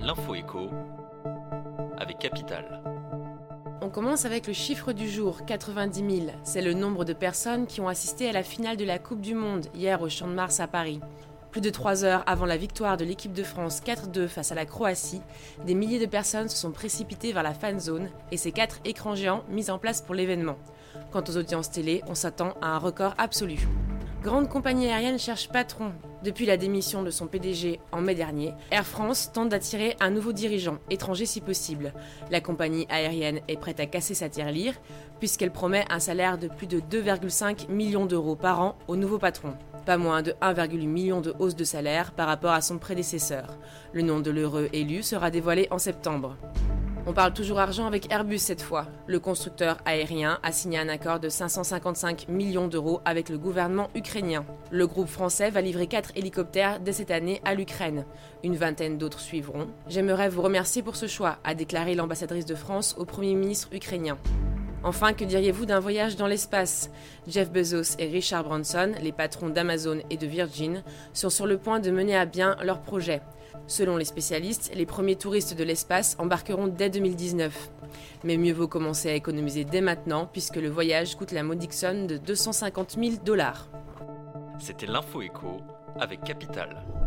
L'info écho avec Capital. On commence avec le chiffre du jour, 90 000. C'est le nombre de personnes qui ont assisté à la finale de la Coupe du Monde hier au Champ de Mars à Paris. Plus de 3 heures avant la victoire de l'équipe de France 4-2 face à la Croatie, des milliers de personnes se sont précipitées vers la fan zone et ces 4 écrans géants mis en place pour l'événement. Quant aux audiences télé, on s'attend à un record absolu. Grande compagnie aérienne cherche patron. Depuis la démission de son PDG en mai dernier, Air France tente d'attirer un nouveau dirigeant, étranger si possible. La compagnie aérienne est prête à casser sa tirelire, puisqu'elle promet un salaire de plus de 2,5 millions d'euros par an au nouveau patron. Pas moins de 1,8 million de hausse de salaire par rapport à son prédécesseur. Le nom de l'heureux élu sera dévoilé en septembre. On parle toujours argent avec Airbus cette fois. Le constructeur aérien a signé un accord de 555 millions d'euros avec le gouvernement ukrainien. Le groupe français va livrer 4 hélicoptères dès cette année à l'Ukraine. Une vingtaine d'autres suivront. J'aimerais vous remercier pour ce choix, a déclaré l'ambassadrice de France au Premier ministre ukrainien. Enfin, que diriez-vous d'un voyage dans l'espace ? Jeff Bezos et Richard Branson, les patrons d'Amazon et de Virgin, sont sur le point de mener à bien leur projet. Selon les spécialistes, les premiers touristes de l'espace embarqueront dès 2019. Mais mieux vaut commencer à économiser dès maintenant, puisque le voyage coûte la modique somme de $250 000. C'était l'info écho avec Capital.